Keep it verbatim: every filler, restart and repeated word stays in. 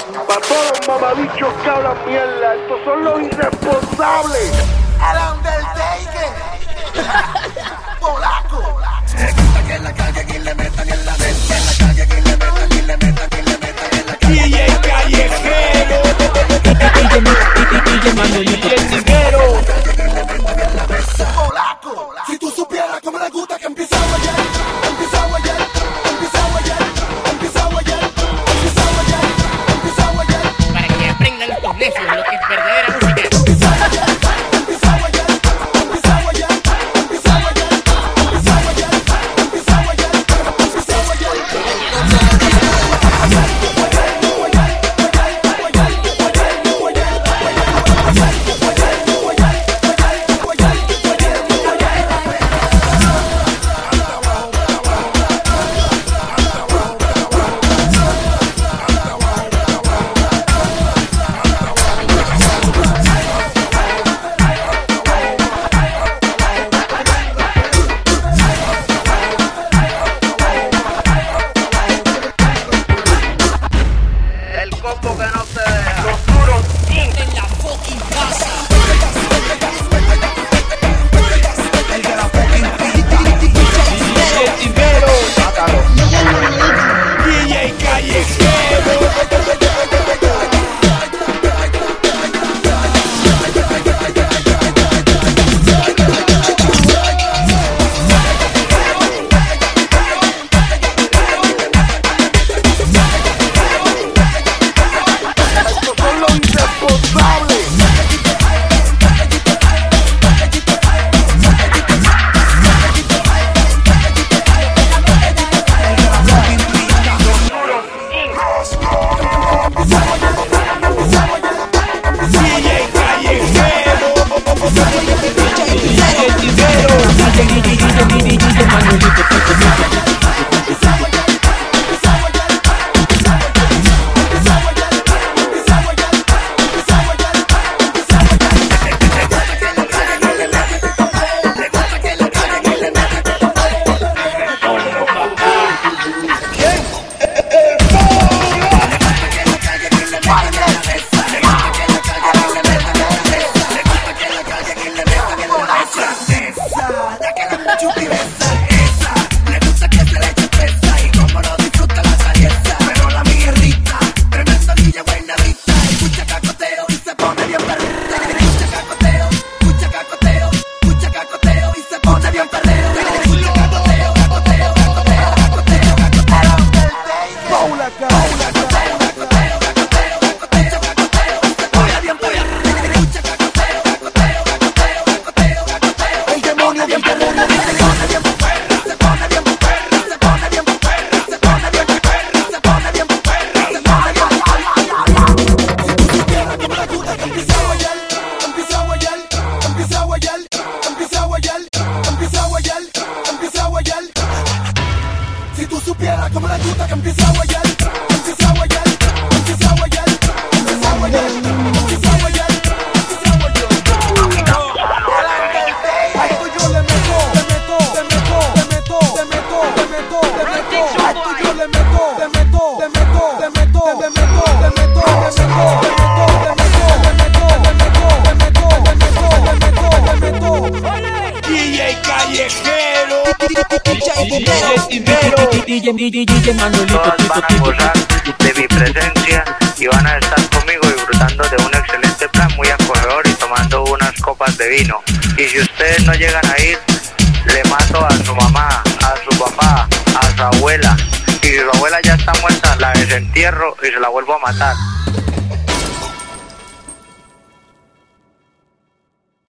Pa' todos los mamabichos que hablan mierda, estos son los irresponsables. El Undertaker. Polaco. Que en la calle quien le metan en la mesa, en la calle quien le metan, quien le metan, quien le metan en la calle. D J Callejero. D J Manolito. El dinero. Polaco. Si tú supieras cómo le gusta que empieza a guayar, empieza a guayar, empieza a guayar, empieza a guayar, empieza a guayar, empieza a guayar. Para que aprendan los necios lo que es verdadera música. Empieza a guayar, empieza a guayar, empieza a guayar, empieza a guayar, empieza a guayar, empieza a guayar, empieza a Todos van a gozar de mi presencia y van a estar conmigo disfrutando de un excelente plan muy acogedor y tomando unas copas de vino. Y si ustedes no llegan a ir, le mato a su mamá, a su papá, a su abuela. Y si su abuela ya está muerta, la desentierro y se la vuelvo a matar.